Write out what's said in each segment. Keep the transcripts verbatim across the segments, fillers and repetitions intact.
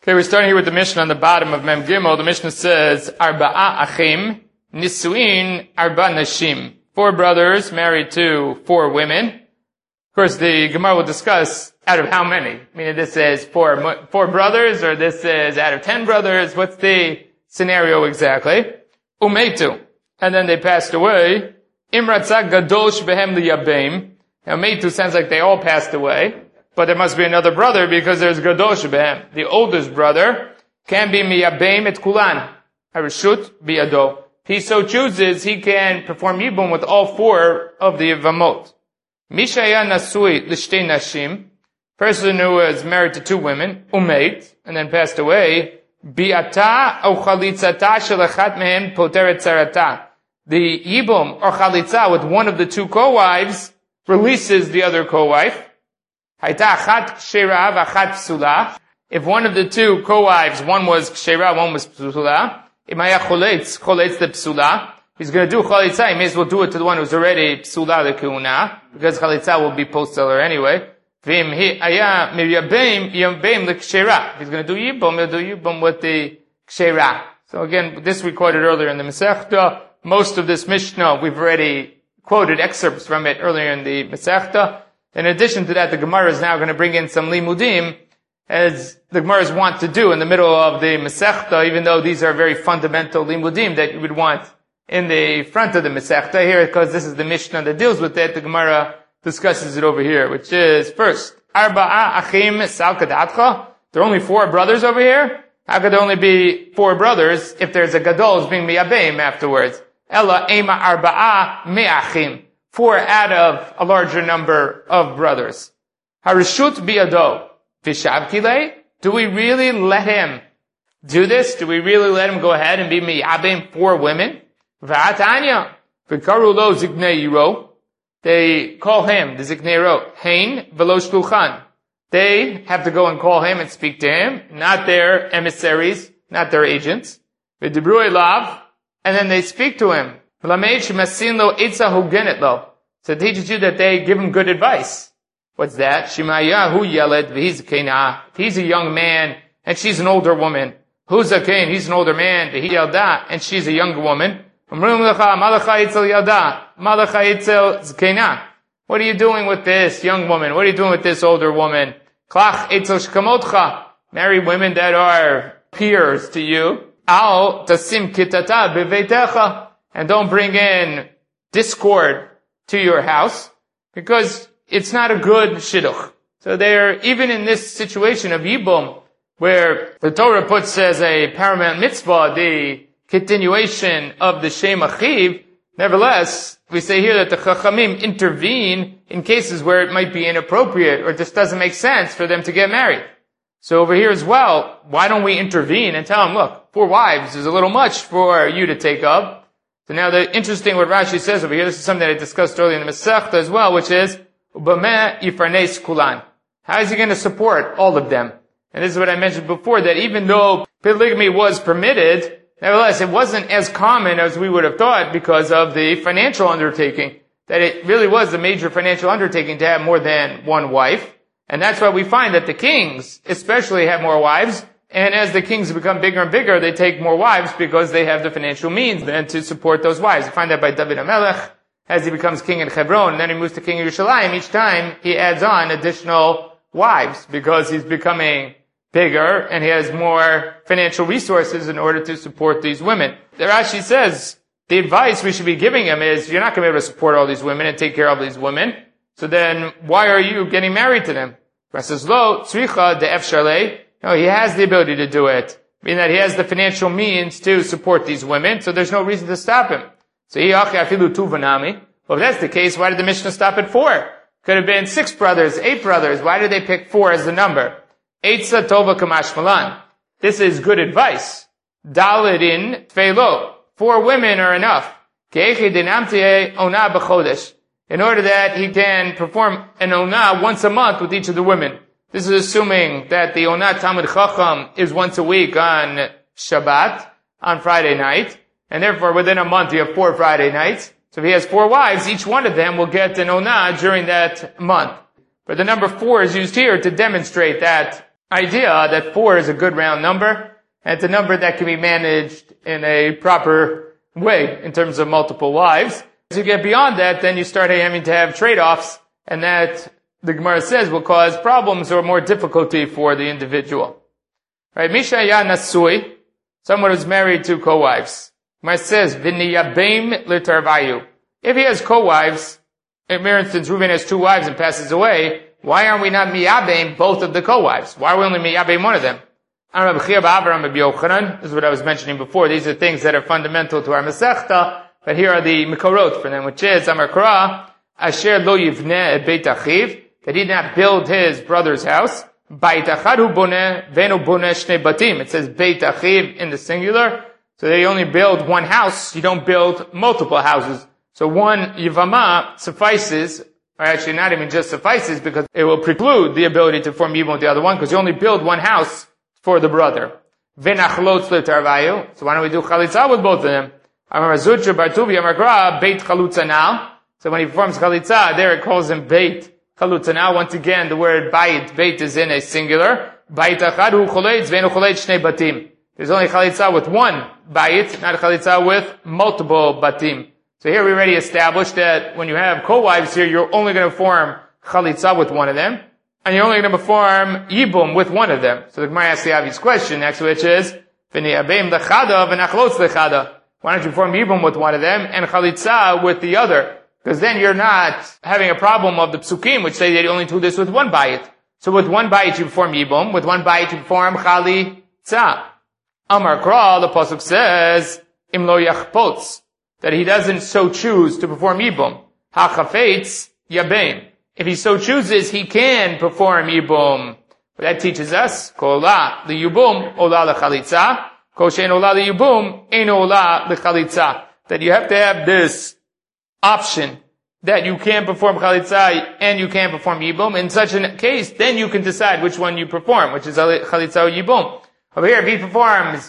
Okay, we're starting here with the Mishnah on the bottom of Mem Gimel. The Mishnah says, Arba'a achim, nisuin arba nashim. Four brothers married to four women. Of course, the Gemara will discuss out of how many. I mean, this is four, four brothers, or this is out of ten brothers. What's the scenario exactly? Umetu. And then they passed away. Imratzak gadosh behem liyabim. Now, Metu sounds like they all passed away. But there must be another brother because there's Gadosh Behem. The oldest brother can be Miyabim et Kulan. Harishut Biyado. If he so chooses, he can perform Yibum with all four of the Yevamot. Mishaya Nasui Lishtei Nashim. Person who was married to two women, Umeit, and then passed away. Biata ou Chalitzata Shelachat Mehem Poteret Tzarata. The Yibum or Chalitza with one of the two co-wives releases the other co-wife. If one of the two co-wives, one was kshera, one was psula, imaya choletz, choletz the psula, he's going to do chalitza, he may as well do it to the one who's already psula the kuna, because chalitza will be post-seller anyway. Vim he aya miryabeim yambeim the kshera. If he's going to do yibum, he'll do yibum with the kshera. So again, this we quoted earlier in the Masechta. Most of this Mishnah, we've already quoted excerpts from it earlier in the Masechta. In addition to that, the Gemara is now going to bring in some limudim, as the Gemaras want to do in the middle of the Masechta, even though these are very fundamental limudim that you would want in the front of the Masechta. Here, because this is the Mishnah that deals with it, the Gemara discusses it over here, which is, first, Arba'a achim salkadatcha. There are only four brothers over here. How could there only be four brothers if there's a gadol being miyabeim afterwards? Ella ema arba'a me'achim. Four out of a larger number of brothers. Harishut biyado. Vishavkile. Do we really let him do this? Do we really let him go ahead and be miyabim four women? V'atanya. V'karu lo ziknei yiro. They call him, the ziknei yiro, hein v'lo shluchan. They have to go and call him and speak to him, not their emissaries, not their agents. V'dibru elav. And then they speak to him. So it teaches you that they give him good advice. What's that? If he's a young man and she's an older woman, who's a kain? He's an older man, and she's a younger woman. What are you doing with this young woman? What are you doing with this older woman? Marry women that are peers to you. And don't bring in discord to your house, because it's not a good shidduch. So they're, even in this situation of Yibum, where the Torah puts as a paramount mitzvah the continuation of the Shem Achiv, nevertheless, we say here that the Chachamim intervene in cases where it might be inappropriate or just doesn't make sense for them to get married. So over here as well, why don't we intervene and tell them, look, four wives is a little much for you to take up. So now the interesting what Rashi says over here, this is something that I discussed earlier in the Masechta as well, which is, Ubameh yifarnes kulan. How is he going to support all of them? And this is what I mentioned before, that even though polygamy was permitted, nevertheless it wasn't as common as we would have thought because of the financial undertaking. That it really was a major financial undertaking to have more than one wife. And that's why we find that the kings especially have more wives. And as the kings become bigger and bigger, they take more wives because they have the financial means then to support those wives. You find that by David HaMelech, as he becomes king in Hebron, and then he moves to king in Yerushalayim, each time he adds on additional wives because he's becoming bigger and he has more financial resources in order to support these women. The Rashi says, the advice we should be giving him is, you're not going to be able to support all these women and take care of these women, so then why are you getting married to them? He says, Lo, tzricha de efshalei. No, he has the ability to do it. Meaning that he has the financial means to support these women, so there's no reason to stop him. So, well, if that's the case, why did the Mishnah stop at four? Could have been six brothers, eight brothers. Why did they pick four as the number? Eitza tova kamash malan. This is good advice. Dalidin tfeilo. Four women are enough. In order that he can perform an onah once a month with each of the women. This is assuming that the Onat Talmud Chacham is once a week on Shabbat, on Friday night, and therefore within a month you have four Friday nights. So if he has four wives, each one of them will get an Onah during that month. But the number four is used here to demonstrate that idea that four is a good round number, and it's a number that can be managed in a proper way in terms of multiple wives. As you get beyond that, then you start having to have trade-offs, and that, the Gemara says, will cause problems or more difficulty for the individual. Right? Misha ya nasui, someone who's married to co-wives. Gemara says, v'niyabim l'tarvayu. If he has co-wives, for instance, Reuben has two wives and passes away, why aren't we not miyabim both of the co-wives? Why are we only miyabim one of them? This is what I was mentioning before. These are things that are fundamental to our Masechta, but here are the Mikorot for them, which is, Amar Kra, Asher lo yivneh et beit achiv, that he did not build his brother's house. Beit achad hu boneh, venu boneh shnei batim. It says beit achiv in the singular, so they only build one house, you don't build multiple houses. So one yivama suffices, or actually not even just suffices, because it will preclude the ability to form yibum with the other one, because you only build one house for the brother. V'nachlotz l'tarvayu. So why don't we do chalitza with both of them? Amar Zutra Bartuvi Amar Gra Beit Chalutza now. So when he performs chalitza, there it calls him Beit Chalutza now. Once again, the word Beit, Beit is in a singular. Beit achad hu choletz v'enu choletz shnei batim. There's only chalitza with one Beit, not chalitza with multiple batim. So here we already established that when you have co-wives here, you're only going to form chalitza with one of them, and you're only going to perform yibum with one of them. So the Gemara asks the obvious question next, which is, v'niyabim l'chada v'nachlotz l'chada. Why don't you perform yibum with one of them and chalitza with the other? Because then you're not having a problem of the psukim, which say that you only do this with one bayit. So with one bayit you perform yibum, with one bayit you perform chalitza. Amar Kra, the pasuk says, im lo yachpotz, that he doesn't so choose to perform yibum. Ha-chafetz yabim. If he so chooses, he can perform yibum. But that teaches us, kol ola liyibum, ola l'chalitza, kol she'en ola liyibum, ein ola l'chalitza. That you have to have this option, that you can perform chalitza and you can perform yibum. In such a case, then you can decide which one you perform, which is chalitza or yibum. Over here, if he performs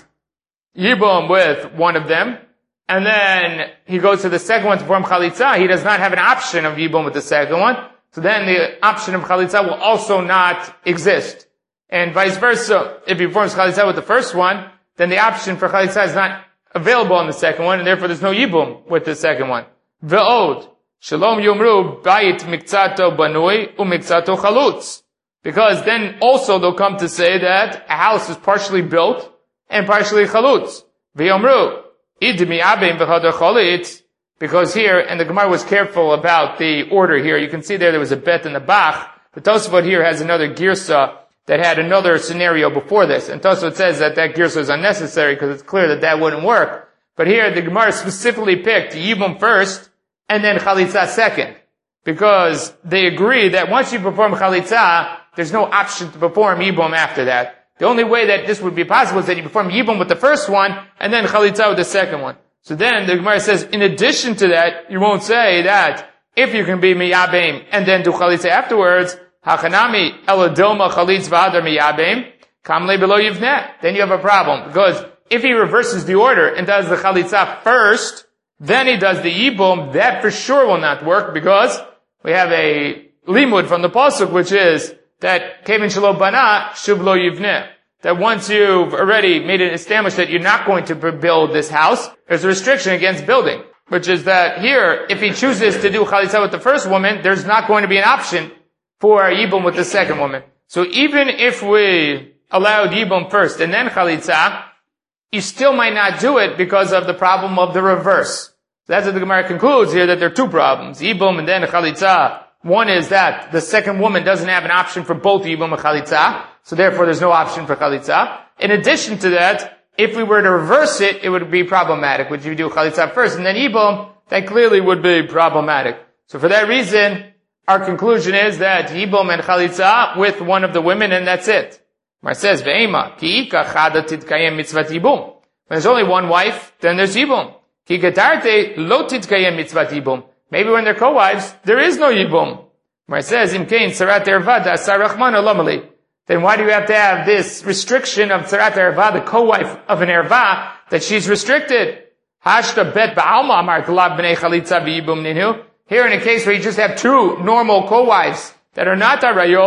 yibum with one of them, and then he goes to the second one to perform chalitza, he does not have an option of yibum with the second one. So then the option of chalitza will also not exist. And vice versa. If he performs chalitza with the first one, then the option for chalitza is not available on the second one, and therefore there's no yibum with the second one. Ve'od. Shalom yomru bayit mikzato banui umikzato chalutz. Because then also they'll come to say that a house is partially built and partially chalutz. Ve'yomru. Idmi abim v'chadar chalitz. Because here, and the Gemara was careful about the order here, you can see there there was a bet in the Bach. The Tosafot here has another girsa that had another scenario before this. And Tosafot says that that girsa is unnecessary because it's clear that that wouldn't work. But here the Gemara specifically picked Yibum first and then Chalitza second. Because they agree that once you perform Chalitza, there's no option to perform Yibum after that. The only way that this would be possible is that you perform Yibum with the first one and then Chalitza with the second one. So then the Gemara says, in addition to that, you won't say that if you can be miyabim and then do chalitza afterwards, hachanami eladilma chalitz v'adar miyabim, kamle below yivneh. Then you have a problem. Because if he reverses the order and does the chalitza first, then he does the yibum, that for sure will not work because we have a limud from the pasuk, which is that kevin shelo bana shub lo yivneh. That once you've already made it established that you're not going to build this house, there's a restriction against building, which is that here, if he chooses to do chalitza with the first woman, there's not going to be an option for yibum with the second woman. So even if we allowed yibum first and then chalitza, you still might not do it because of the problem of the reverse. That's what the Gemara concludes here, that there are two problems, yibum and then chalitza. One is that the second woman doesn't have an option for both yibum and chalitza, so therefore there's no option for chalitza. In addition to that, if we were to reverse it, it would be problematic. Would you do chalitza first and then yibum? That clearly would be problematic. So for that reason, our conclusion is that yibum and chalitza with one of the women, and that's it. Mar says, Ve'ema, ki ika chada titkayem mitzvat yibum. When there's only one wife, then there's yibum. Ki getarte lo titkayem mitzvat yibum. Maybe when they're co-wives, there is no yibum. Mar says, Im kein sarat erva da asar rachman olamali. Then why do you have to have this restriction of sarat erva, the co-wife of an erva, that she's restricted? Hashta bet ba'alma amar talab b'nei chalitza v'yibum ninu. Here in a case where you just have two normal co-wives that are not arayot,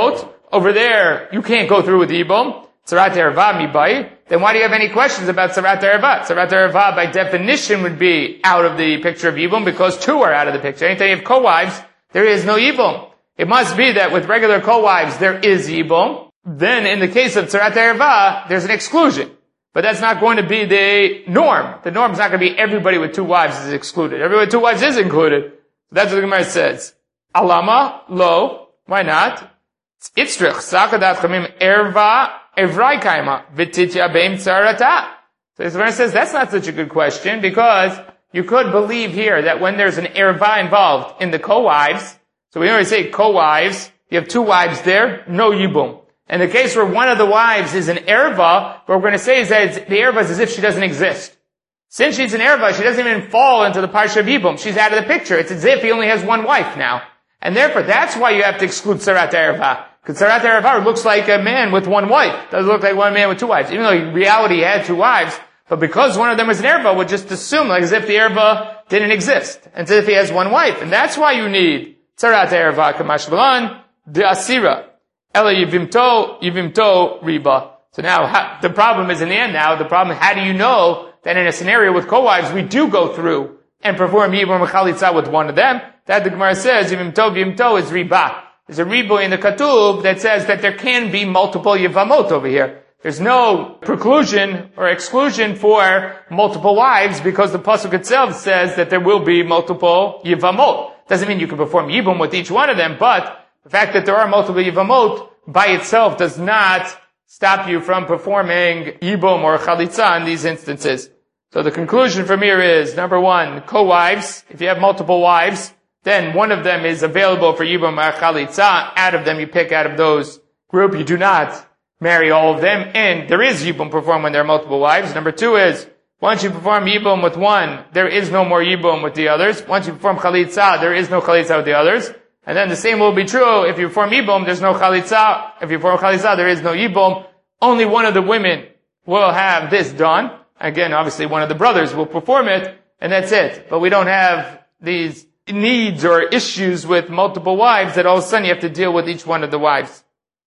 over there, you can't go through with Yibum. Tzarat Erva mibai. Then why do you have any questions about Tzarat Erva? Tzarat Erva by definition would be out of the picture of Yibum because two are out of the picture. Anytime you have co-wives, there is no Yibum. It must be that with regular co-wives, there is Yibum. Then in the case of Tzarat Erva, there's an exclusion. But that's not going to be the norm. The norm is not going to be everybody with two wives is excluded. Everybody with two wives is included. That's what the Gemara says. Alama, lo, why not? Itzrich, sakadat chamim erva, evrai kaima, v'titya beim tzarata. So the Gemara says that's not such a good question because you could believe here that when there's an erva involved in the co-wives, so we already say co-wives, you have two wives there, no yibum. In the case where one of the wives is an erva, what we're going to say is that it's, the erva is as if she doesn't exist. Since she's an erva, she doesn't even fall into the parsha of Yibum. She's out of the picture. It's as if he only has one wife now. And therefore, that's why you have to exclude Tzarat Erva. Because Tzarat Erva looks like a man with one wife. It doesn't look like one man with two wives. Even though in reality he had two wives. But because one of them was an erva, we'll just assume like as if the erva didn't exist. And as if he has one wife. And that's why you need Tzarat Erva, Kamash Balan, the Asira. Ela Yivimto, Yivimto, Riba. So now, ha, the problem is in the end now, the problem is how do you know that in a scenario with co-wives, we do go through and perform Yibum Chalitza with one of them? That the Gemara says, Yivimto, Yivimto is Riba. There's a Riba in the Katuv that says that there can be multiple Yivamot over here. There's no preclusion or exclusion for multiple wives because the Pasuk itself says that there will be multiple Yivamot. Doesn't mean you can perform Yibum with each one of them, but the fact that there are multiple Yivamot by itself does not stop you from performing Yibum or Chalitza in these instances. So the conclusion from here is, number one, co-wives. If you have multiple wives, then one of them is available for Yibum or Chalitza. Out of them, you pick out of those group. You do not marry all of them. And there is Yibum performed when there are multiple wives. Number two is, once you perform Yibum with one, there is no more Yibum with the others. Once you perform Chalitza, there is no Chalitza with the others. And then the same will be true if you perform Yibum, there's no Chalitza. If you perform Chalitza, there is no Yibum. Only one of the women will have this done. Again, obviously one of the brothers will perform it, and that's it. But we don't have these needs or issues with multiple wives that all of a sudden you have to deal with each one of the wives.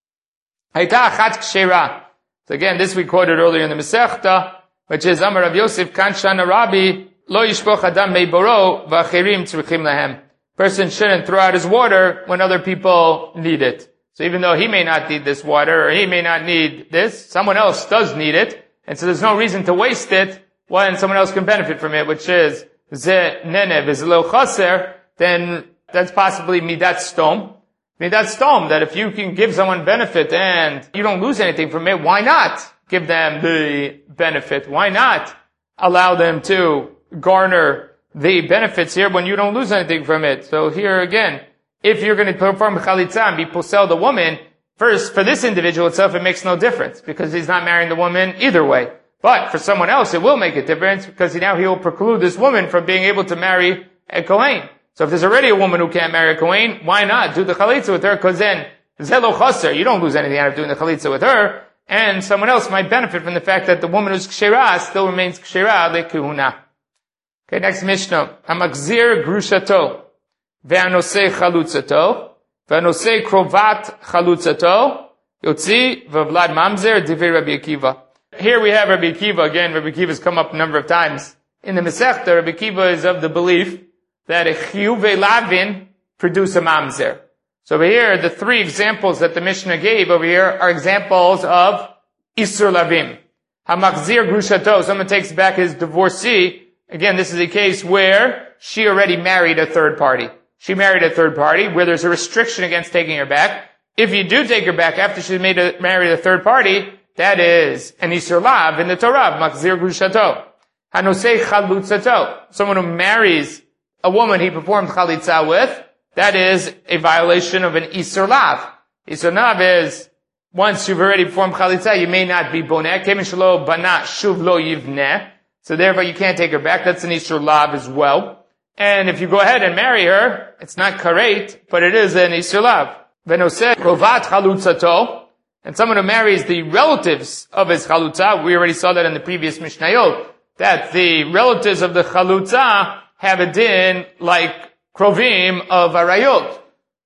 Hayta achat kshera. So again, this we quoted earlier in the Masechta, which is Amar Rav Yosef kan shana Rabbi lo yishpoch adam meiboro v'acherim tzrichim lahem. Person shouldn't throw out his water when other people need it. So even though he may not need this water, or he may not need this, someone else does need it. And so there's no reason to waste it when someone else can benefit from it, which is ze nenev is lo chaser, then that's possibly midat stom. Midat stom, that if you can give someone benefit and you don't lose anything from it, why not give them the benefit? Why not allow them to garner the benefits here when you don't lose anything from it? So here again, if you're going to perform chalitza and be posel the woman, first, for this individual itself, it makes no difference because he's not marrying the woman either way. But for someone else, it will make a difference because now he will preclude this woman from being able to marry a Kohen. So if there's already a woman who can't marry a Kohen, why not do the chalitza with her? Because then, zelo chaser, you don't lose anything out of doing the chalitza with her, and someone else might benefit from the fact that the woman who's kshera still remains kshera lekehuna. Okay, next Mishnah. Hamakzir grushato, ve'anosei chalutzato, ve'anosei krovat chalutzato, yotzi v'vlad mamzer divei Rabbi Akiva. Here we have Rabbi Akiva. Again, Rabbi Akiva has come up a number of times. In the Masechta, Rabbi Akiva is of the belief that a chiyuvei lavin produce a mamzer. So over here, the three examples that the Mishnah gave over here are examples of isur lavim. Hamakzir grushato, someone takes back his divorcee. Again, this is a case where she already married a third party. She married a third party where there's a restriction against taking her back. If you do take her back after she's made a, married a third party, that is an isur lav in the Torah, makzir grushato. Hanosei chalutzato, someone who marries a woman he performed chalitza with, that is a violation of an isur lav. Isur lav is, once you've already performed chalitza, you may not be boneh. Kemin shelo bana shuv lo yivneh. So therefore you can't take her back. That's an isur lav as well. And if you go ahead and marry her, it's not karet, but it is an isur lav. Venoseh krovat chalutzato, and someone who marries the relatives of his chalutza, we already saw that in the previous Mishnayot, that the relatives of the chalutza have a din like krovim of arayot.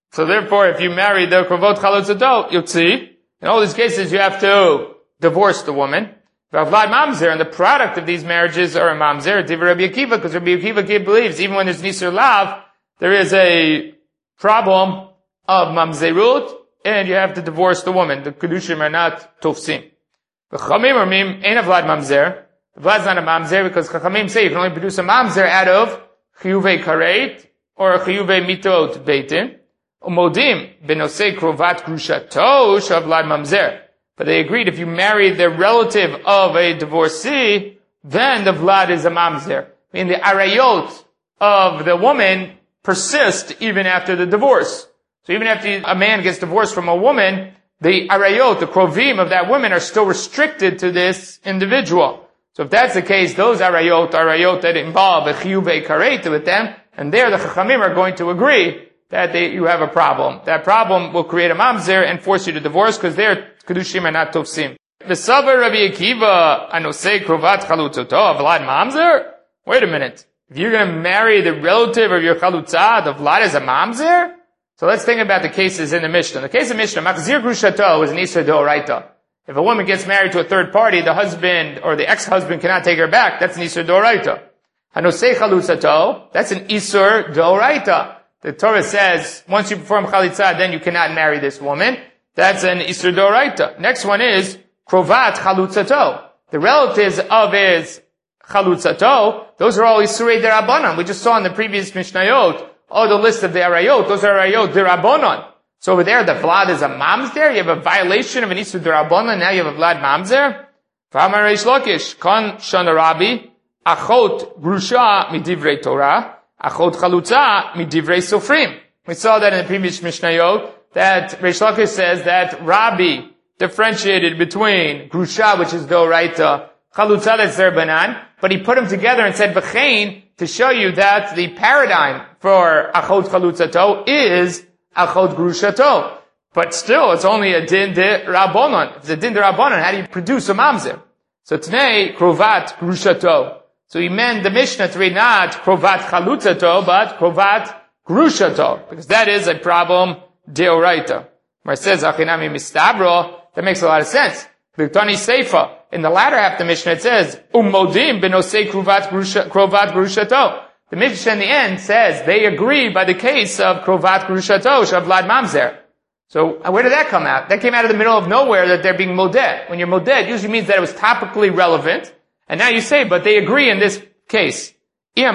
So therefore, if you marry the krovot chalutzato, yotzi, in all these cases you have to divorce the woman. V'avlad mamzer, and the product of these marriages are a mamzer, divrei Rabbi Akiva, because Rabbi Akiva believes even when there's nisur lav, there is a problem of mamzerut, and you have to divorce the woman. The kedushim are not tofsim. The Chachamim are mim, ain't avlad mamzer. Vlad's not a mamzer because Chachamim say you can only produce a mamzer out of chiyuvei karet or chiyuvei mitot beitin. Umodim benosei krovat grushato shavlad mamzer. But they agreed if you marry the relative of a divorcee, then the vlad is a mamzer. I mean the arayot of the woman persist even after the divorce. So even after a man gets divorced from a woman, the arayot, the krovim of that woman are still restricted to this individual. So if that's the case, those arayot, arayot that involve a chiyuvei karet with them, and there the chachamim are going to agree that they, you have a problem. That problem will create a mamzer and force you to divorce because their kedushim are not tofsim. V'savar Rabbi Akiva anosei krovat chalutzoto vlad mamzer? Wait a minute. If you're going to marry the relative of your chalutzah, the vlad is a mamzer? So let's think about the cases in the Mishnah. The case of Mishnah, machzir grushato is an isur d'oraita. If a woman gets married to a third party, the husband or the ex-husband cannot take her back. That's an isur d'oraita. Hanosei chalutzato, that's an isur d'oraita. The Torah says, once you perform chalitza, then you cannot marry this woman. That's an isur d'oraita. Next one is krovat chalutzato. The relatives of his chalutzato, those are all isurei derabanan. We just saw in the previous Mishnayot, oh, the list of the arayot, those are arayot derabanan. So over there, the vlad is a mamzer. You have a violation of an isur derabanan. Now you have a vlad mamzer. V'amar Reish Lakish, kon shana Rabbi, achot grusha midivrei Torah, achot chalutza midivrei sofrim. We saw that in the previous Mishnayot, that Reish Lakish says that Rabbi differentiated between grusha, which is doraita, chalutza, that's derbanan, but he put them together and said v'chein, to show you that the paradigm for achot chalutzato is achot grushato. But still, it's only a din de rabbanon. If it's a din de rabbanon, how do you produce a mamzer? So today, krovat grushato. So he meant the Mishnah to read not krovat chalutzato, but krovat grushato, because that is a problem deoraita. Where it says achinami mistabro, that makes a lot of sense. B'tani seifa. In the latter half of the Mishnah it says, Ummodim benosei krovat grushato. The Mishnah in the end says they agree by the case of krovat grushato, shavlad mamzer. So where did that come out? That came out of the middle of nowhere that they're being modeh. When you're modeh, it usually means that it was topically relevant. And now you say, but they agree in this case. If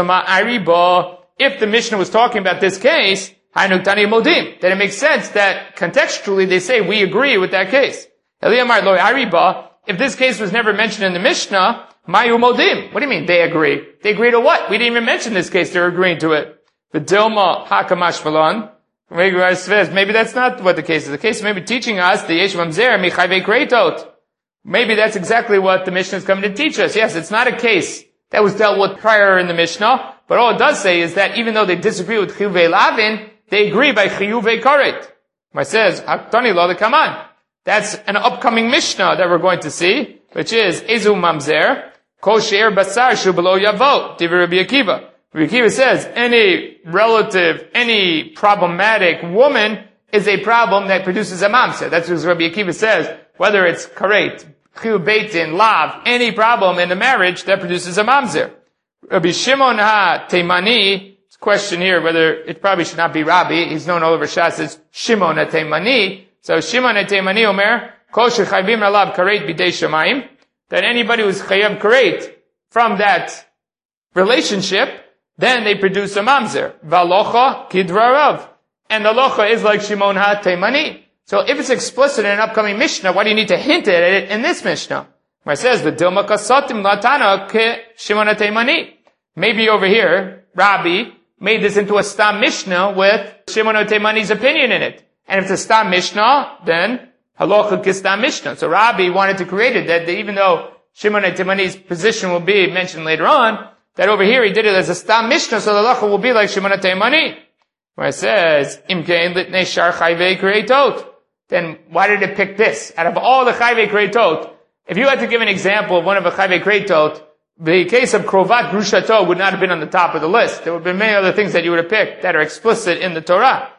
the Mishnah was talking about this case, then it makes sense that contextually they say we agree with that case. If this case was never mentioned in the Mishnah, Mayu Modim. What do you mean they agree? They agree to what? We didn't even mention this case, they're agreeing to it. The Dilma Hakamash Malon. Maybe that's not what the case is. The case may be teaching us the Yesh Mamzer Michayve Kreitot. Maybe that's exactly what the Mishnah is coming to teach us. Yes, it's not a case that was dealt with prior in the Mishnah, but all it does say is that even though they disagree with Chiyuvei Lavin, they agree by Chiyuvei Karet. It says, Haktani Lo the Kaman. That's an upcoming Mishnah that we're going to see, which is Ezu Mamzer, Kosher Basar Shu Below Yavo, Divrei Rabbi Akiva. Rabbi Akiva says, any relative, any problematic woman is a problem that produces a mamzer. That's what Rabbi Akiva says, whether it's karet, chiyu beitin, lav, any problem in the marriage that produces a mamzer. Rabbi Shimon ha-Teimani, it's a question here whether it probably should not be Rabbi, he's known all over Shas as Shimon ha-Teimani. So Shimon ha-Teimani omer, kol shechayvim alav karet bidei shamayim, that anybody who's chayav karet from that relationship, then they produce a mamzer. V'alocha kidrarav. And the locha is like Shimon ha-Teimani. So if it's explicit in an upcoming Mishnah, why do you need to hint at it in this Mishnah? Where it says, V'dilma kasatim latana ke Shimon ha-Teimani. Maybe over here, Rabbi made this into a Stam Mishnah with Shimon ha-Teimani's opinion in it. And if it's a Stam Mishnah, then halacha ki Stam Mishnah. So Rabbi wanted to create it that even though Shimon ha-Teimani's position will be mentioned later on, that over here he did it as a Stam Mishnah, so the halacha will be like Shimon ha-Teimani. Where it says, Imkein litnei shar chayvei kreitot. Then why did it pick this? Out of all the chayvei kreitot, if you had to give an example of one of the chayvei kreitot, the case of krovat grushato would not have been on the top of the list. There would have been many other things that you would have picked that are explicit in the Torah.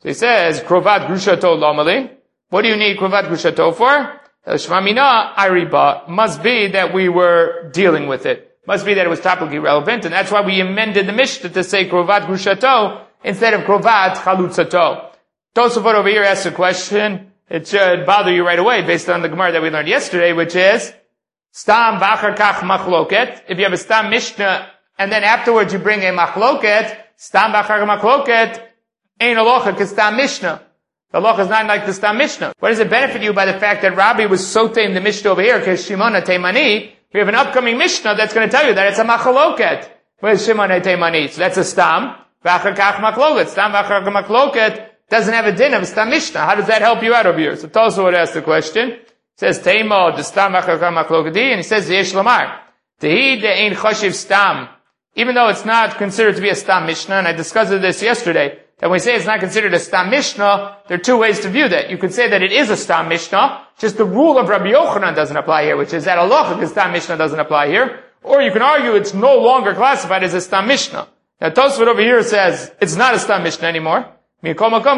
So he says, krovat grushato lomali. What do you need krovat grushato for? Shmamina ariba. Must be that we were dealing with it. Must be that it was topically relevant, and that's why we amended the Mishnah to say krovat grushato instead of krovat chalutzato. Tosafot over here asks a question. It should bother you right away based on the Gemara that we learned yesterday, which is, Stam v'achar kach machloket. If you have a Stam Mishnah, and then afterwards you bring a machloket, Stam v'achar machloket, ain't alocha because Stam Mishnah. The alocha is not like the Stam Mishnah. What does it benefit you by the fact that Rabbi was sotem the Mishnah over here, because Shimon Teimani, we have an upcoming Mishnah that's going to tell you that it's a machloket. Where's Shimon Teimani? So that's a Stam v'achar kach machloket. Stam v'achar machloket doesn't have a din of Stam Mishnah. How does that help you out over here? So Tosa would ask the question. He says, Teimo, the Stam v'achar kach machloket, and he says, Yesh Lamar. Tehi de'ein choshiv Stam. Even though it's not considered to be a Stam Mishnah, and I discussed this yesterday, that when we say it's not considered a Stam Mishnah, there are two ways to view that. You could say that it is a Stam Mishnah, just the rule of Rabbi Yochanan doesn't apply here, which is that halacha, because Stam Mishnah doesn't apply here. Or you can argue it's no longer classified as a Stam Mishnah. Now Tosfot over here says it's not a Stam Mishnah anymore. But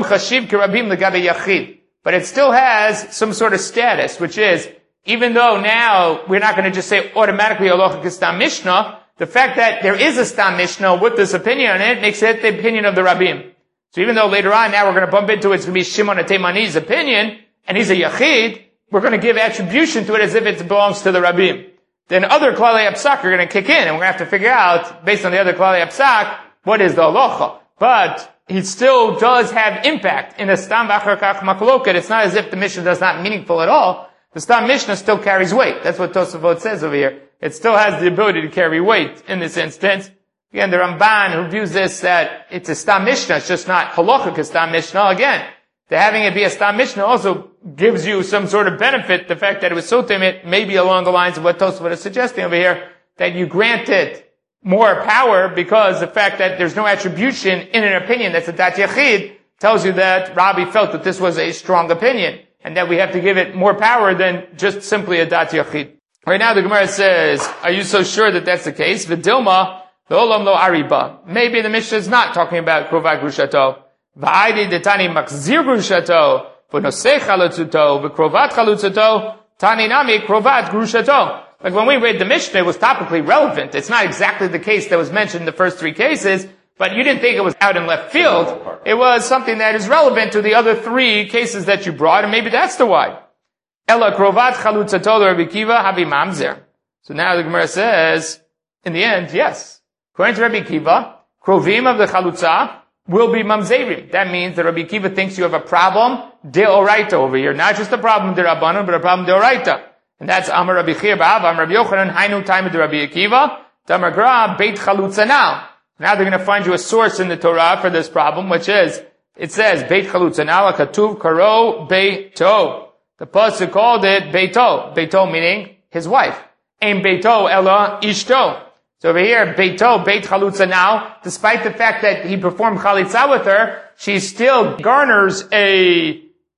it still has some sort of status, which is, even though now we're not going to just say automatically halacha k'Stam Mishnah, the fact that there is a Stam Mishnah with this opinion on it makes it the opinion of the Rabbim. So even though later on now we're going to bump into it, it's going to be Shimon Teimani's opinion, and he's a Yachid, we're going to give attribution to it as if it belongs to the Rabbim. Then other Klalei Apsak are going to kick in, and we're going to have to figure out, based on the other Klalei Apsak, what is the halacha. But he still does have impact in a Stam v'achar kach machloket. It's not as if the Mishnah is not meaningful at all. The Stam Mishnah still carries weight. That's what Tosafot says over here. It still has the ability to carry weight in this instance. Again, the Ramban, who views this that it's a Stam Mishnah, it's just not halachic Stam Mishnah. Again, the having it be a Stam Mishnah also gives you some sort of benefit. The fact that it was so timid, maybe along the lines of what Tosafot is suggesting over here, that you grant it more power because the fact that there's no attribution in an opinion that's a Dat Yachid tells you that Rabbi felt that this was a strong opinion and that we have to give it more power than just simply a Dat Yachid. Right now the Gemara says, are you so sure that that's the case? V'dilma, v'olam lo ariba. Maybe the Mishnah is not talking about Krovat Grushato. V'aydi detani makzir Grushato, v'nosei chalutzuto, v'krovat chalutzuto, tani nami Krovat Grushato. Like when we read the Mishnah, it was topically relevant. It's not exactly the case that was mentioned in the first three cases, but you didn't think it was out in left field. It was something that is relevant to the other three cases that you brought, and maybe that's the why. Ella krovat chalutzato Rabbi Kiva habi mamzer. So now the Gemara says, in the end, yes. According to Rabbi Kiva, krovim of the chalutza will be mamzerim. That means that Rabbi Kiva thinks you have a problem deoraita over here. Not just a problem derabbanan, but a problem deoraita. And that's Amar Rabbi Chir Ba'av, Amar Rabbi Yochanan, Hainu time of Rabbi Akiva, Tamar Gra, Beit Chalutza now. Now they're going to find you a source in the Torah for this problem, which is, it says, Beit Chalutza now, Katuv Karo Beito. The pasuk called it Beito. Beito meaning his wife. Ein Beito Ella Ishto. So over here, Beito, Beit Chalutza now, despite the fact that he performed Chalitza with her, she still garners a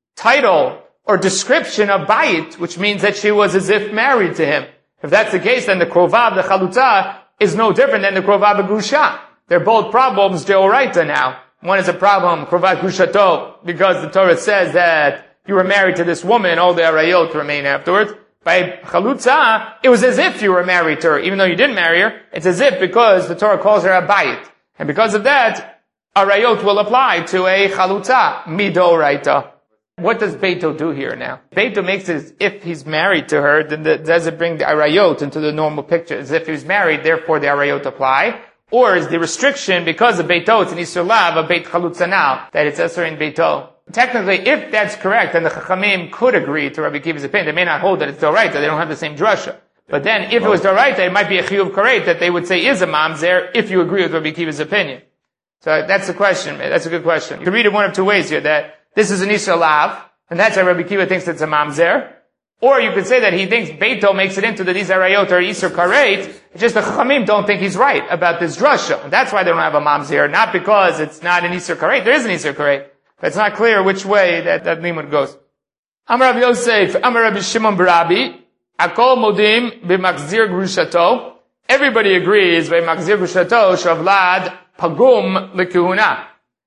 title or description of Bayit, which means that she was as if married to him. If that's the case, then the Krovah, the Chalutza, is no different than the Krovah Grusha. They're both problems deoraita now. One is a problem, Krovah Grushato, because the Torah says that you were married to this woman, all the arayot remain afterwards. By Chalutza, it was as if you were married to her, even though you didn't marry her. It's as if because the Torah calls her a Bayit. And because of that, arayot will apply to a Chalutza, midoraita. What does Beito do here now? Beito makes it as if he's married to her, then the, does it bring the arayot into the normal picture? As if he was married, therefore the arayot apply? Or is the restriction, because of Beito, it's an Isur Lav, a Beit Chalutza now, that it's Esser in Beito? Technically, if that's correct, then the Chachamim could agree to Rabbi Kiva's opinion. They may not hold that it's Doraita, they don't have the same drasha. But then, if it was Doraita, it might be a Chiyuv Karet that they would say is a Mamzer, if you agree with Rabbi Kiva's opinion. So that's the question, man. That's a good question. You can read it one of two ways here, that this is an Isur Lav, and that's why Rabbi Kiva thinks it's a Mamzer. Or you could say that he thinks Beito makes it into the these arayot or Isur Karet. It's just the Chachamim don't think he's right about this drasha. And that's why they don't have a Mamzer, not because it's not an Isur Karet. There is an Isur Karet. But it's not clear which way that, that limud goes. Amar Rabbi Yosef, Amar Rabbi Shimon Barabi, Akol Modim b'Machzir Grushato. Everybody agrees b'Machzir Grushato shavlad pagum lekihuna.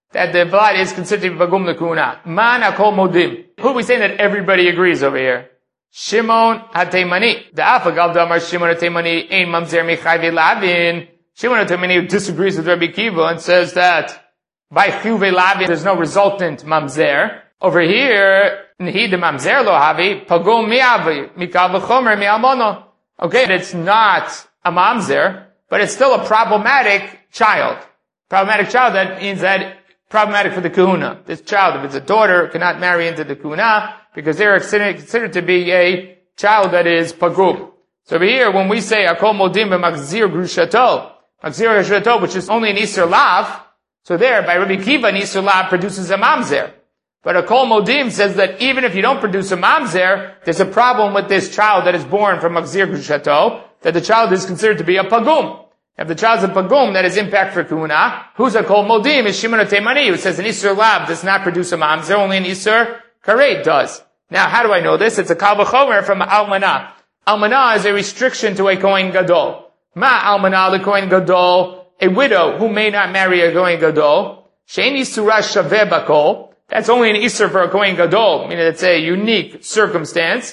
that the blood is considered to be pagum l'kuna. Man akol modim. Who are we saying that everybody agrees over here? Shimon HaTeimani. The Afagal Damar Shimon HaTeimani ein mamzer michai v'lavin. Shimon HaTeimani disagrees with Rabbi Kiva and says that by chiyuv lavin there's no resultant mamzer. Over here, Nihid mamzer lo havi, pagum mi'avi, mikal v'chomer mi'almono. Okay, it's not a mamzer, but it's still a problematic child. Problematic child, that means that problematic for the kahuna. This child, if it's a daughter, cannot marry into the kahuna because they're considered, considered to be a child that is pagum. So over here, when we say akol modim b'machzir grushato, machzir grushato, which is only an isur lav, so there, by Rabbi Kiva, an isur lav produces a mamzer. But akol modim says that even if you don't produce a mamzer, there's a problem with this child that is born from machzir grushato, that the child is considered to be a pagum. If the child's a pagum, that is impact for kuna. Who's a kol modim? Is Shimon HaTeimani, who says an isur lav does not produce a mamzer, only an isur karet does. Now, how do I know this? It's a kal v'chomer from almanah. Almanah is a restriction to a kohen gadol. Ma almanah the kohen gadol, a widow who may not marry a kohen gadol. Shein isura shaveh bakol. That's only an isur for a kohen gadol, meaning it's a unique circumstance.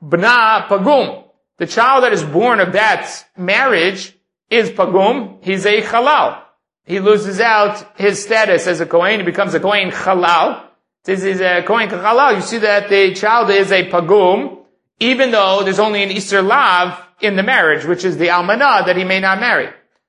Bna pagum. The child that is born of that marriage is pagum. He's a halal. He loses out his status as a kohen. He becomes a kohen halal. This is a kohen halal. You see that the child is a pagum, even though there's only an isur lav in the marriage, which is the almanah that he may not marry.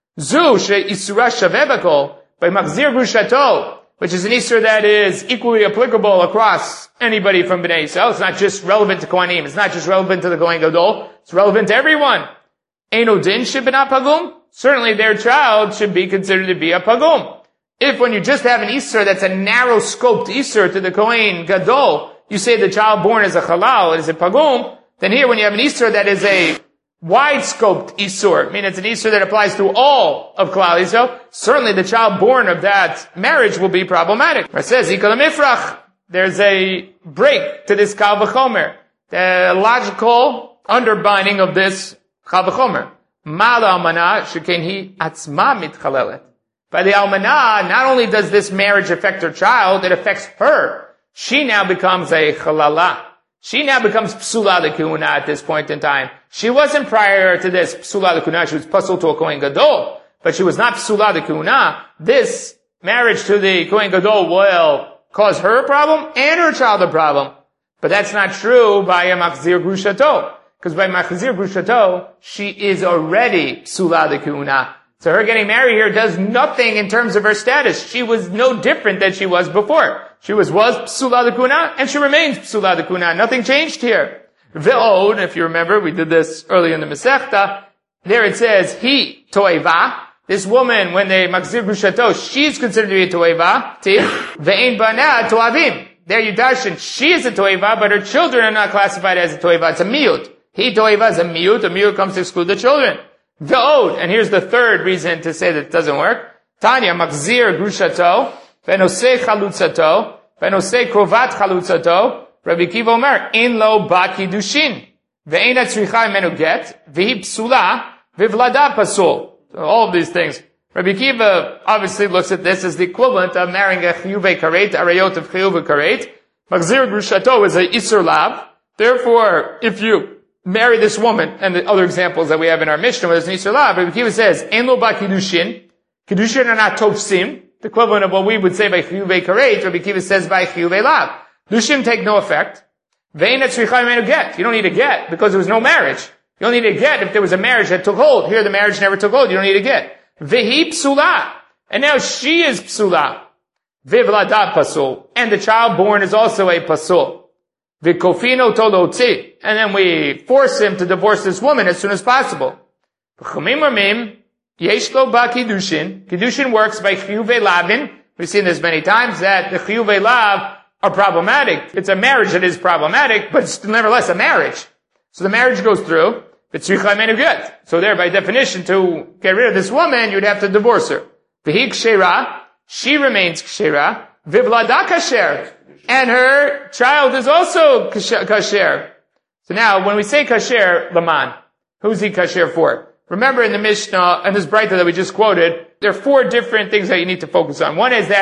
Zu she isura shaveh bakol by machzir grushato, which is an isur that is equally applicable across anybody from Bnei Yisrael. It's not just relevant to Kohanim. It's not just relevant to the Kohen Gadol. It's relevant to everyone. Eino din shebena pagum. Certainly their child should be considered to be a pagum. If when you just have an isur that's a narrow-scoped isur to the Kohen Gadol, you say the child born as a halal is a pagum, then here when you have an isur that is a wide-scoped isur, I mean it's an isur that applies to all of Klal Yisrael, certainly the child born of that marriage will be problematic. It says, Ikal Mifrach, there's a break to this kal v'chomer, the logical underbinding of this kal v'chomer. Mala almanah sheken hi atzma mitchalelet. By the almanah, not only does this marriage affect her child, it affects her. She now becomes a chalala. She now becomes psula de kuna at this point in time. She wasn't prior to this psula de kuna. She was puzzled to a kohen gadol, but she was not psula de kuna. This marriage to the kohen gadol will cause her a problem and her child a problem. But that's not true by a machzir grushato, because by machzir grushato, she is already psula de kuna. So her getting married here does nothing in terms of her status. She was no different than she was before. She was, was psula de kuna, and she remains psula de kuna. Nothing changed here. Ve'od, if you remember, we did this early in the Masechta. There it says, he toeva. This woman, when they machzir grushato, she's considered to be a toeva. Ve'ein bana toavim. There you darshan, she is a toeva, but her children are not classified as a toeva. It's a miut. He toeva is a miut. A miut comes to exclude the children. Ve'od, and here's the third reason to say that it doesn't work. Tanya, machzir grushato, ve'nosei chalutzato, ve'nosei krovat chalutzato, Rabbi Kiva Omer, in lo ba kiddushin, ve'ein atzricha imenu get, ve'i psula, ve'vlada pasul. All of these things. Rabbi Kiva obviously looks at this as the equivalent of marrying a chiyuve karet, arayot of chiyuve karet. Machzir grushato is a isur lav. Therefore, if you marry this woman, and the other examples that we have in our Mishnah, where there's an isur lav, Rabbi Kiva says, ein lo ba kiddushin, kiddushin are not tofsim, the equivalent of what we would say by chiyuve karet, Rabbi Kiva says by chiyuve lav. Dushim take no effect. Ve'ein atzricha imenu get. You don't need a get, because there was no marriage. You don't need a get if there was a marriage that took hold. Here the marriage never took hold. You don't need a get. Vehi psula. And now she is psula. Vivlada pasul. And the child born is also a pasul. Vikofino tolotzi. And then we force him to divorce this woman as soon as possible. Chumim ramim. Yeshlo ba kiddushin. Kiddushin works by chiyuve lavin. We've seen this many times that the chiyuve lav are problematic. It's a marriage that is problematic, but it's nevertheless a marriage. So the marriage goes through. So there, by definition, to get rid of this woman, you'd have to divorce her. V'hi kshera, she remains kshera. Vivlada kasher, and her child is also kasher. So now, when we say kasher, Laman, who's he kasher for? Remember in the Mishnah, and this Braita that we just quoted, there are four different things that you need to focus on. One is that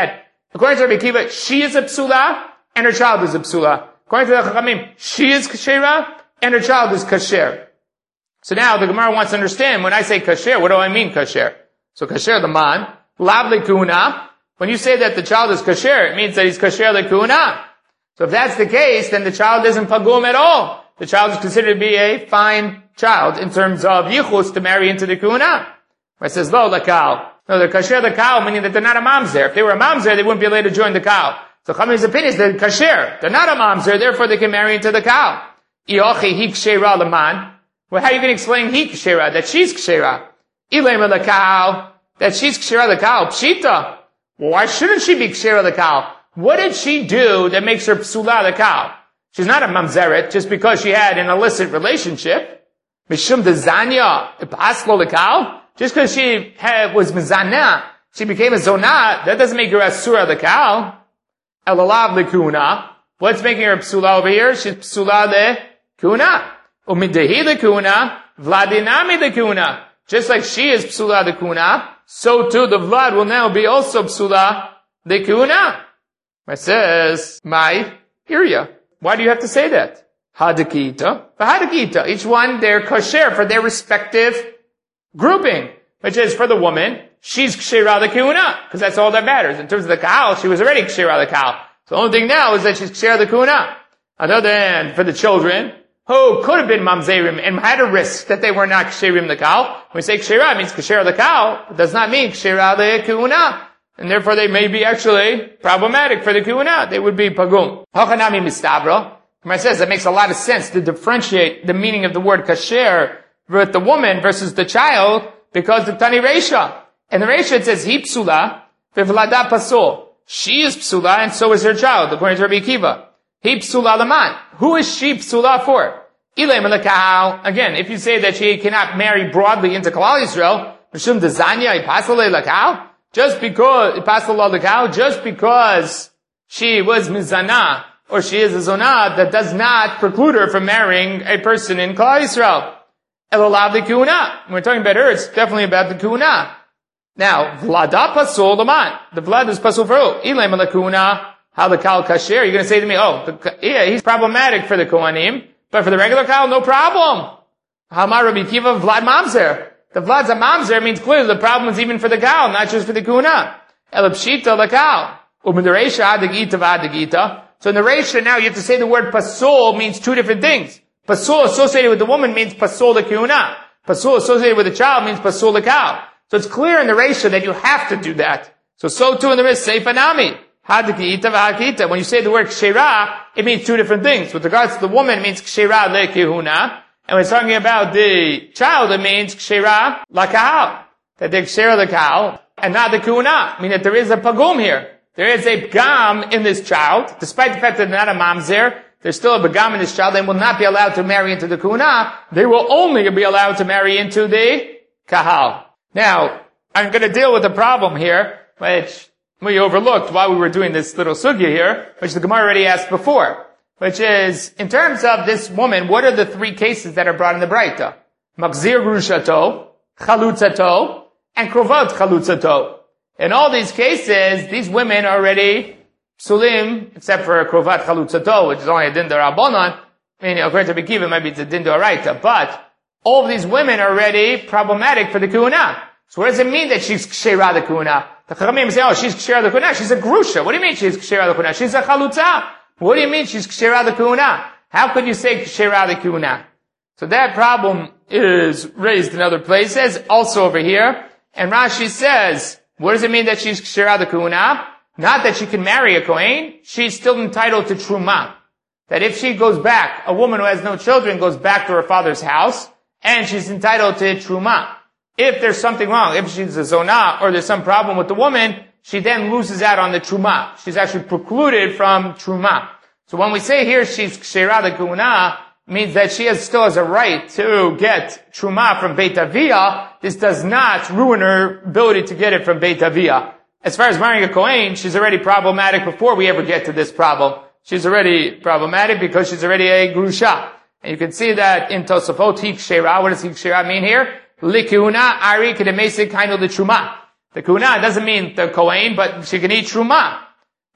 According to Rabbi Akiva, she is a psula, and her child is a psula. According to the Chachamim, she is kashera, and her child is kasher. So now the Gemara wants to understand, when I say kasher, what do I mean kasher? So kasher the man, lav lekuna. When you say that the child is kasher, it means that he's kasher lekuna. So if that's the case, then the child isn't pagum at all. The child is considered to be a fine child in terms of yichus to marry into the kuna. It says, lo, lakal. No, they're kasher the cow, meaning that they're not a mamzer. If they were a mamzer, they wouldn't be able to join the cow. So Chachamim's opinion is they're kasher. They're not a mamzer, therefore they can marry into the cow. Iochi hi kshera leman. Well, how are you going to explain hi kshera? That she's kshera. Ilema the cow. That she's kshera the cow. Pshita. Well, why shouldn't she be kshera the cow? What did she do that makes her psula the cow? She's not a mamzeret just because she had an illicit relationship. Mishum de zanya ipaslo the cow. Just because she had, was mizana, she became a zonah, that doesn't make her asura the cow. Elalav the kuna. What's making her psula over here? She's psula the kuna. Umidehi the kuna. Vladinami the kuna. Just like she is psula the kuna, so too the Vlad will now be also psula the kuna. It says, my area. Why do you have to say that? Hadakita. Hadakita. Each one, they're kosher for their respective grouping, which is for the woman, she's kshera the kuna, because that's all that matters. In terms of the cow, she was already kshera the cow. So the only thing now is that she's kshera the kuna. On the other hand, for the children, who could have been mamzerim and had a risk that they were not ksherim the cow, when we say kshera, it means kshera the cow. It does not mean kshera the kuna. And therefore they may be actually problematic for the kuna. They would be pagum. Hachanami mistabra. It says that makes a lot of sense to differentiate the meaning of the word kasher with the woman versus the child, because the Tani Reisha. And the Reisha it says, Hi psula, v'vlada pasul. She is psula, and so is her child, according to Rabbi Akiva. Hi psula laman. Who is she psula for? Ilay melakau. Again, if you say that she cannot marry broadly into Klal Yisrael, mishum dezanya ipasale lakau, just because, ipasale lakau, just because she was mizana, or she is a zonah, that does not preclude her from marrying a person in Klal Yisrael. Elolav the kuna. When we're talking about her, it's definitely about the kuna. Now, vlada pasul laman. The vlad is pasul for who? Ilem la kuna. How the cow kasher? You're going to say to me, oh, the, yeah, he's problematic for the kohanim, but for the regular cow, no problem. Hamar Rabbi Akiva vlad mamzer. The vlad's a mamzer means clearly the problem is even for the cow, not just for the kuna. Elapshita the cow. Umidaresha adagita vadagita. So in the Reisha now you have to say the word pasul means two different things. Pasul associated with the woman means pasul the kiuna. Pasul associated with the child means pasul the cow. So it's clear in the Reisha that you have to do that. So so too in the Ris, seifanami. Hadakita v'hakita. When you say the word kshera, it means two different things. With regards to the woman, it means kshera le kihuna. And when it's talking about the child, it means kshera la kahal. That they're kshera the cow, and not the kuna. I mean that there is a pagum here. There is a pagam in this child, despite the fact that they're not a mamzer. There's still a begam in this child. They will not be allowed to marry into the kuna. They will only be allowed to marry into the kahal. Now, I'm going to deal with a problem here, which we overlooked while we were doing this little sugya here, which the Gemara already asked before, which is, in terms of this woman, what are the three cases that are brought in the Braita? Magzir grushato, chalutzato, and krovat chalutzato. In all these cases, these women are already Sulim, except for Krovat Chalutzato, which is only a din d'Rabbanan, meaning according to Rabbi Akiva, maybe it's a din d'Oraita, but all of these women are already problematic for the Kuna. So what does it mean that she's Kshera the Kuna? The Chachamim say, oh, she's Kshera the Kuna, she's a Grusha. What do you mean she's Kshera the Kuna? She's a Chalutza. What do you mean she's Kshera the Kuna? How could you say Kshera the Kuna? So that problem is raised in other places, also over here, and Rashi says, what does it mean that she's Kshera the Kuna? Not that she can marry a Kohen, she's still entitled to Truma. That if she goes back, a woman who has no children goes back to her father's house, and she's entitled to Truma. If there's something wrong, if she's a Zonah, or there's some problem with the woman, she then loses out on the Truma. She's actually precluded from Truma. So when we say here she's Kshera the Kuna, means that she has, still has a right to get Truma from Beit Aviyah. This does not ruin her ability to get it from Beit Aviyah. As far as marrying a Kohen, she's already problematic before we ever get to this problem. She's already problematic because she's already a Grusha. And you can see that in Tosafot, Hi Kshera. What does Hi Kshera mean here? Likuna Ari Kedemesik Kainu the Truma. The Kuna doesn't mean the Kohen, but she can eat Truma.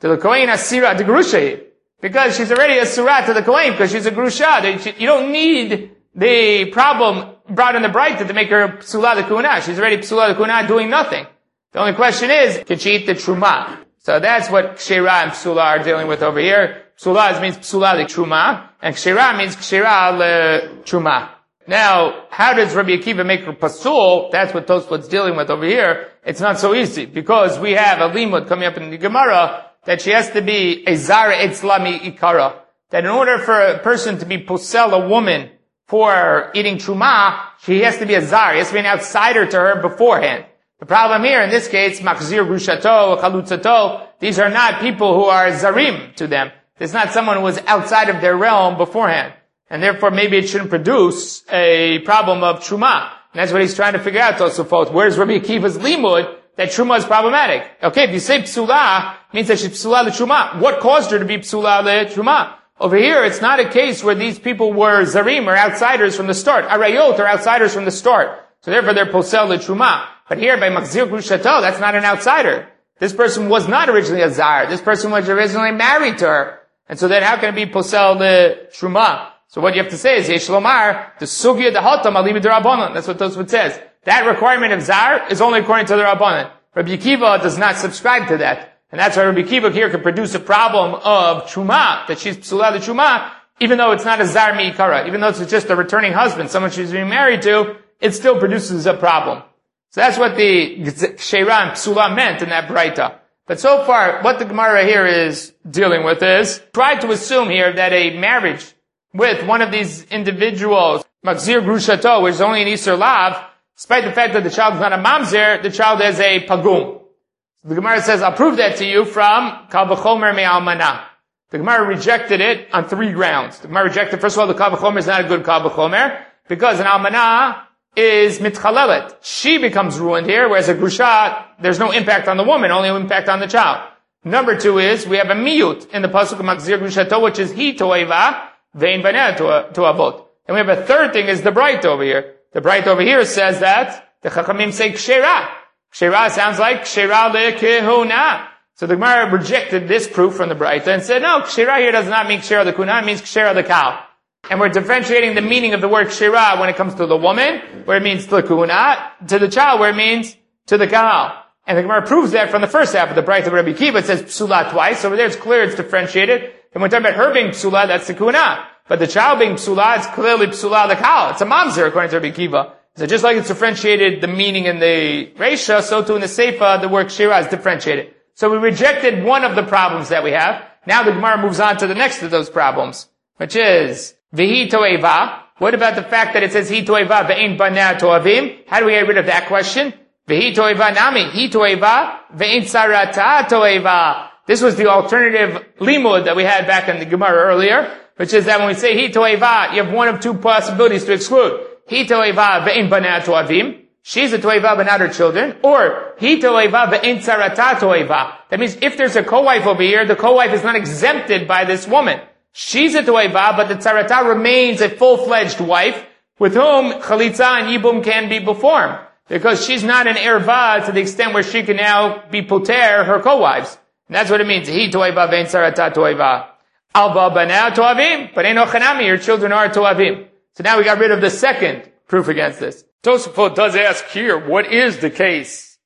To the Kohen Asira, the Gerusha. Because she's already a Surah to the Kohen, because she's a Gerusha. You don't need the problem brought in the Braita to make her Psula the Kuna. She's already Psula the Kuna doing nothing. The only question is, can she eat the Truma? So that's what Kshera and Psula are dealing with over here. Psula means Psula the Truma, and Kshera means Kshera le Truma. Now, how does Rabbi Akiva make her pasul? That's what Tosfot's dealing with over here. It's not so easy, because we have a limud coming up in the Gemara that she has to be a zara etzlami ikara. That in order for a person to be posel, a woman, for eating truma, she has to be a zara. He has to be an outsider to her beforehand. The problem here, in this case, machzir grushato, chalutzato, these are not people who are zarim to them. It's not someone who was outside of their realm beforehand. And therefore, maybe it shouldn't produce a problem of truma. And that's what he's trying to figure out, Tosafot. Where's Rabbi Akiva's limud that truma is problematic? Okay, if you say psula, it means that she's psula le truma. What caused her to be psula le truma? Over here, it's not a case where these people were zarim or outsiders from the start. Arayot are outsiders from the start. So therefore, they're posel le truma. But here, by machzir grushato, that's not an outsider. This person was not originally a zar. This person was originally married to her. And so then how can it be posel le truma? So what you have to say is, Yesh lomar, the sugya the hatam alimi de rabbanon. That's what Tosfot says. That requirement of zar is only according to the rabbanon. Rabbi Akiva does not subscribe to that. And that's why Rabbi Akiva here could produce a problem of truma, that she's psula the truma, even though it's not a zar mi'ikara. Even though it's just a returning husband, someone she's being married to, it still produces a problem. So that's what the Kshera and Psula meant in that Braita. But so far, what the Gemara here is dealing with is, try to assume here that a marriage with one of these individuals, Machzir Grushato, which is only an Isser Lav, despite the fact that the child is not a Mamzer, the child is a Pagum. So the Gemara says, I'll prove that to you from Kal V'chomer Me'almana. The Gemara rejected it on three grounds. The Gemara rejected, first of all, the Kal V'chomer is not a good Kal V'chomer, because an Almana is mitchalelet. She becomes ruined here, whereas a grusha, there's no impact on the woman, only impact on the child. Number two is, we have a miyut in the pasuk of Machzir Grushato, which is he toeva, vein baneh to avot. And we have a third thing is the Braita over here. The Braita over here says that the Chachamim say kshera. Kshera sounds like kshera lekehuna. So the Gemara rejected this proof from the Braita and said, no, kshera here does not mean kshera the kuna, it means kshera the cow. And we're differentiating the meaning of the word kshera when it comes to the woman, where it means to the kuna, to the child, where it means to the kahal. And the Gemara proves that from the first half of the Braita of Rabbi Akiva. It says psula twice. Over there it's clear it's differentiated. And when we're talking about her being psula, that's the kuna. But the child being psula, it's clearly psula the kahal. It's a mamzer according to Rabbi Akiva. So just like it's differentiated the meaning in the Reisha, so too in the Seifa, the word kshera is differentiated. So we rejected one of the problems that we have. Now the Gemara moves on to the next of those problems, which is V'hi to'eva. What about the fact that it says Hi to'eva ve'ein baneh to'avim? How do we get rid of that question? V'hi to'eva nami. Hi to'eva ve'ein tzarata to'eva. This was the alternative limud that we had back in the Gemara earlier, which is that when we say Hi to'eva, you have one of two possibilities to exclude. Hi to'eva ve'ein baneh to'avim. She's a to'eva but not her children. Or Hi to'eva ve'ein tzarata to'eva. That means if there's a co-wife over here, the co-wife is not exempted by this woman. She's a to'eva, but the tzarata remains a full-fledged wife with whom chalitza and yibum can be performed. Because she's not an erva to the extent where she can now be poter her co-wives. And that's what it means. Hi to'eva ve'en tzarata to'eva. Alba baneh to'avim, but ein ochanami, your children are to'avim. So now we got rid of the second proof against this. Tosafot does ask here, what is the case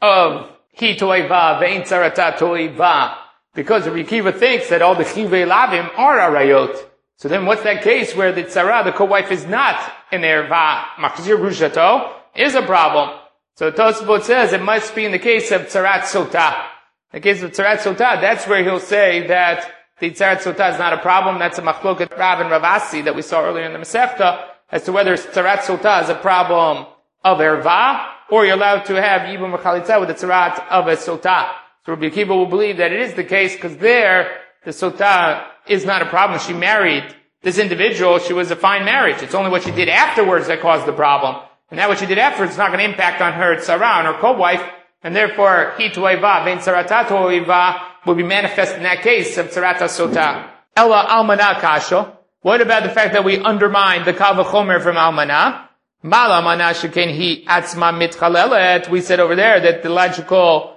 of hi to'eva ve'en tzarata to'eva? Because Rabbi Akiva thinks that all the chivei lavim are arayot. So then what's that case where the tzara, the co-wife, is not in erva? Machzir grushato is a problem. So Tosafot says it must be in the case of tzarat sota. In the case of tzarat sota, that's where he'll say that the tzarat sota is not a problem. That's a machloket Rav and Ravasi that we saw earlier in the Masechta as to whether tzarat sota is a problem of erva or you're allowed to have yibum v'chalitza with the tzarat of a sota. So Rabbi Akiva will believe that it is the case because there, the sota is not a problem. She married this individual. She was a fine marriage. It's only what she did afterwards that caused the problem. And that what she did afterwards is not going to impact on her tzara, on her co-wife. And therefore, hi to'eva, vein tzarata to'eva will be manifest in that case of tzarata sota. Ella almana kasho. What about the fact that we undermine the kal v'chomer from almana? Mal almana sheken hi atzma mitchalelet. We said over there that the logical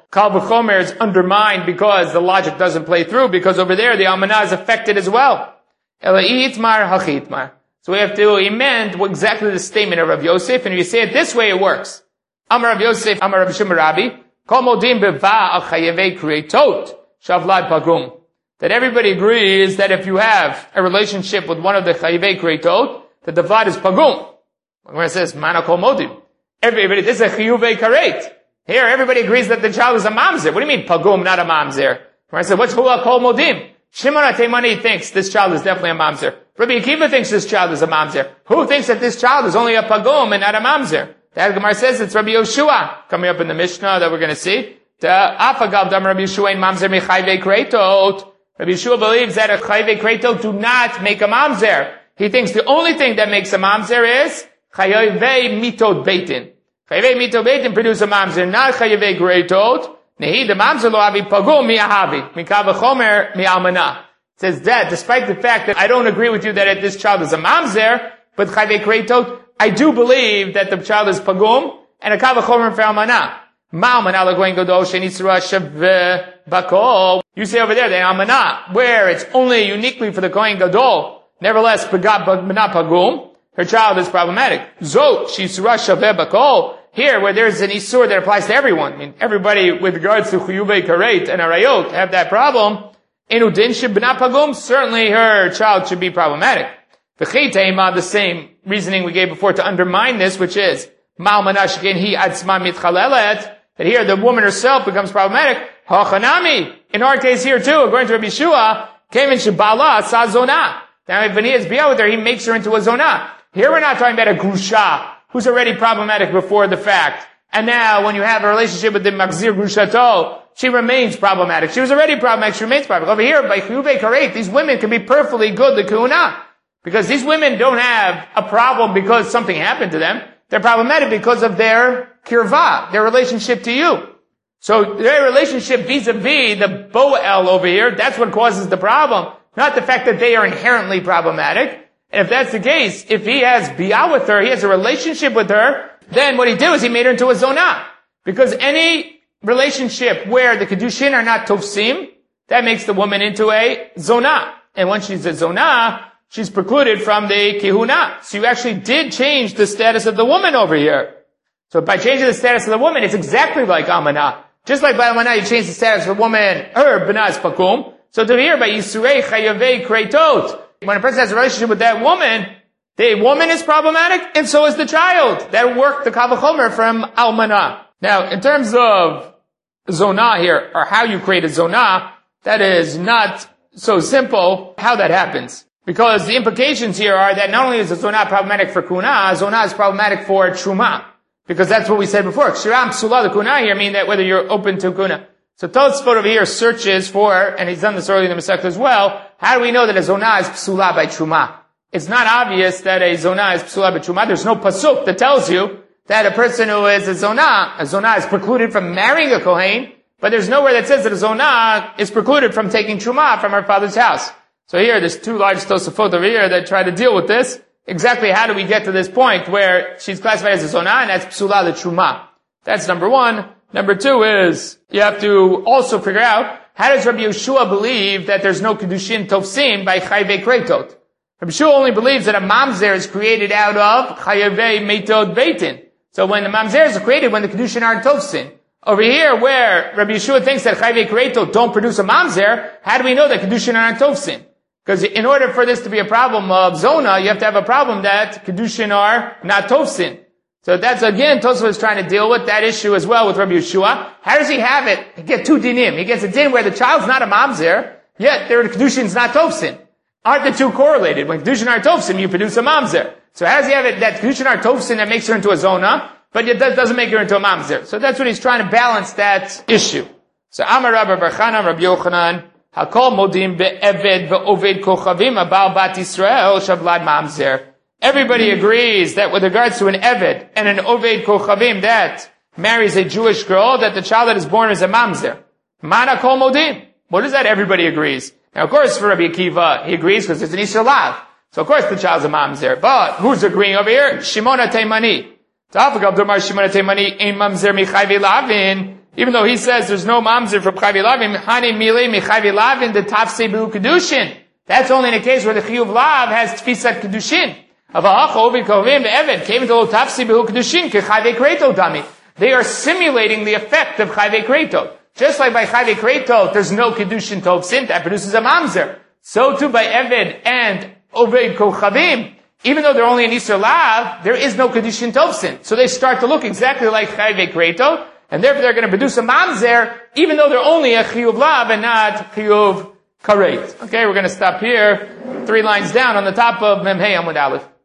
Kal v'chomer is undermined because the logic doesn't play through, because over there the almanah is affected as well. Ela itmar hachitmar. So we have to amend exactly the statement of Rav Yosef, and if you say it this way, it works. Amar Rav Yosef, Amar Rav Shimon Rabbi, Kol modim beva al chayevei kreitot, shavlad pagum. That everybody agrees that if you have a relationship with one of the chayevei kreitot, that the vlad is pagum. When it says, mana kol modim. Everybody, this is a chiyuvei karet. Here, everybody agrees that the child is a mamzer. What do you mean, pagum, not a mamzer? When I said, what's hula kol modim? Shimon HaTeimani thinks this child is definitely a mamzer. Rabbi Akiva thinks this child is a mamzer. Who thinks that this child is only a pagum and not a mamzer? The Gemara says it's Rabbi Yoshua, coming up in the Mishnah that we're going to see. The Afagav Dam Rabbi Yoshua in mamzer mechayvei kreitot. Rabbi Yoshua believes that a chayvei kreitot do not make a mamzer. He thinks the only thing that makes a mamzer is chayvei mitot beitin. Chayvei mitot beitin produce a mamzer, not chayvei kreitot. Nehi the mamzer lo avi pagum mi ahavi mikav v'chomer mi almanah. Says that despite the fact that I don't agree with you that this child is a mamzer, but chayvei kreitot, I do believe that the child is pagum and a kav v'chomer for almanah. Ma almanah l'goyin gadol shenitzra shav bakol. You say over there the almanah where it's only uniquely for the kohen gadol. Nevertheless, pagat not pagum. Her child is problematic. Zot shisra shav bakol. Here, where there's an isur that applies to everyone, I mean, everybody with regards to chiyuvei karet and arayot have that problem. Enu din shebna pagum, certainly her child should be problematic. V'chei the same reasoning we gave before to undermine this, which is mal manashkin hi atzma mitchalelet, that here the woman herself becomes problematic. Hachanami, in our case here too, according to Rabbi Yeshua, came in shebala sa zonah. Now, if he is bia with her, he makes her into a zonah. Here we're not talking about a grusha who's already problematic before the fact. And now, when you have a relationship with the Magzir Grushato, she remains problematic. She was already problematic, she remains problematic. Over here, by Chiyuvei Karet, these women can be perfectly good, the Kuhuna. Because these women don't have a problem because something happened to them. They're problematic because of their kirva, their relationship to you. So, their relationship vis-a-vis the Boel over here, that's what causes the problem. Not the fact that they are inherently problematic. And if that's the case, if he has biyah with her, he has a relationship with her, then what he did was he made her into a zonah. Because any relationship where the kedushin are not tofsim, that makes the woman into a zonah. And once she's a zonah, she's precluded from the kihuna. So you actually did change the status of the woman over here. So by changing the status of the woman, it's exactly like almanah. Just like by almanah, you change the status of the woman, her b'nah is pakum. So to here, by yisurei chayavei kreitot, when a person has a relationship with that woman, the woman is problematic, and so is the child. That worked the kav v'chomer from almanah. Now, in terms of zonah here, or how you create a zonah, that is not so simple how that happens. Because the implications here are that not only is the zonah problematic for kuna, zonah is problematic for truma. Because that's what we said before. Kshiram psula, the kuna here mean that whether you're open to kuna. So Tosfot over here searches for, and he's done this earlier in the Masechta as well, how do we know that a zonah is psula by truma? It's not obvious that a zonah is psula by truma. There's no pasuk that tells you that a person who is a zonah, a zonah is precluded from marrying a kohen, but there's nowhere that says that a zonah is precluded from taking truma from her father's house. So here, there's two large Tosafot over here that try to deal with this. Exactly how do we get to this point where she's classified as a zonah and that's psula the truma? That's number one. Number two is, you have to also figure out, how does Rabbi Yeshua believe that there's no kedushin tofsim by chayvei kreitot? Rabbi Yeshua only believes that a mamzer is created out of chayvei meitod beitin. So when the mamzer is created, when the kedushin are tofsim. Over here, where Rabbi Yeshua thinks that chayvei kreitot don't produce a mamzer, how do we know that kedushin are tofsim? Because in order for this to be a problem of zona, you have to have a problem that kedushin are not tofsim. So that's again, Tosfot is trying to deal with that issue as well with Rabbi Yeshua. How does he have it? He gets two dinim. He gets a din where the child's not a mamzer, yet their kedushin's not tofsin. Aren't the two correlated? When kedushin are tofsin, you produce a mamzer. So how does he have it that kedushin are tofsin that makes her into a zona, but it doesn't make her into a mamzer? So that's what he's trying to balance that issue. So Amar Rabbi Bar Chana, Rabbi Yochanan, Hakol modim be'eved ve'oved kochavim abal bat Yisrael shavlad mamzer. Everybody agrees that with regards to an Eved and an Oved Kochavim that marries a Jewish girl, that the child that is born is a Mamzer. Mana kol modim. What is that? Everybody agrees. Now, of course, for Rabbi Akiva, he agrees because there's an Isra Lav. So, of course, the child's a Mamzer. But who's agreeing over here? Shimon HaTeimani. Ta'afagav Domar Shimon HaTeimani ein Mamzer michayvei lavin even though he says there's no mamzer from chayv lavin, hani mile mi chayv lavin the tafse b'hu kedushin. That's only in a case where the chiyuv lav has tfisat kedushin. They are simulating the effect of chayve kreto. Just like by chayve kreto, there's no kedushin tovsin, that produces a mamzer. So too by Eved and Oved Kochavim, even though they're only an Isser Lav, there is no kedushin tovsin. So they start to look exactly like chayve kreto, and therefore they're going to produce a mamzer, even though they're only a chiyuv lav and not chiyuv karet. Okay, we're going to stop here. Three lines down on the top of Memhei Amud Aleph.